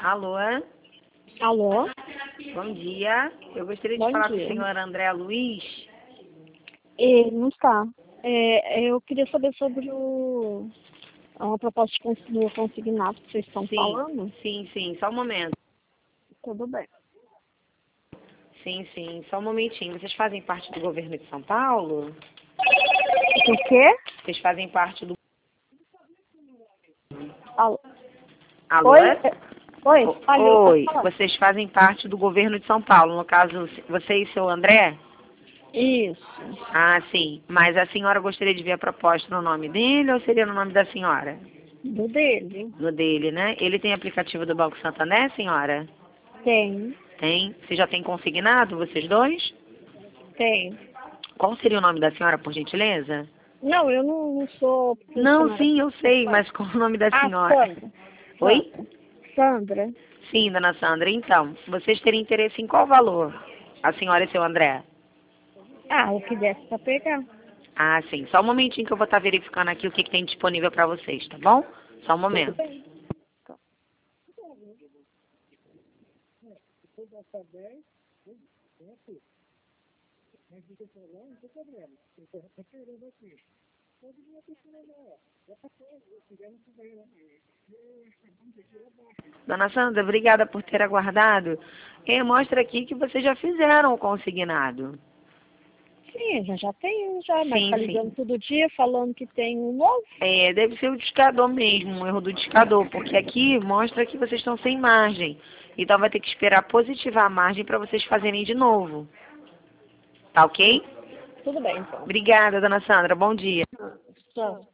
Alô? Alô? Bom dia. Eu gostaria de Bom falar com o dia. senhor André Luiz. Ele não está. Eu queria saber sobre uma proposta de do consignado que vocês estão falando. Sim. Só um momento. Tudo bem. Sim. Só um momentinho. Vocês fazem parte do governo de São Paulo? O quê? Vocês fazem parte do... Alô? Alô? Oi? Falhou, Oi. pode falar. Vocês fazem parte do governo de São Paulo. No caso, você e seu André? Isso. Ah, sim. Mas a senhora gostaria de ver a proposta no nome dele ou seria no nome da senhora? Do dele. No dele, né? Ele tem aplicativo do Banco Santander, senhora? Tem. Tem. Você já tem consignado, vocês dois? Tem. Qual seria o nome da senhora, por gentileza? Não, eu não sou Não, funcionária. sim, eu sei, mas qual o nome da senhora? Sandra. Oi? Sandra. Sim, dona Sandra. Então, vocês teriam interesse em qual valor? A senhora e seu André? O que desse pra pegar. Ah, sim. Só um momentinho que eu vou estar verificando aqui o que tem disponível para vocês, tá bom? Só um Tudo momento. bem. Dona Sandra, obrigada por ter aguardado. Mostra aqui que vocês já fizeram o consignado. Sim, já tem, já, mas tá ligando Sim. todo dia falando que tem um novo. Deve ser o discador mesmo, um erro do discador, porque aqui mostra que vocês estão sem margem. Então vai ter que esperar positivar a margem para vocês fazerem de novo. Tá ok? Tudo bem, então. Obrigada, dona Sandra. Bom dia. Tchau.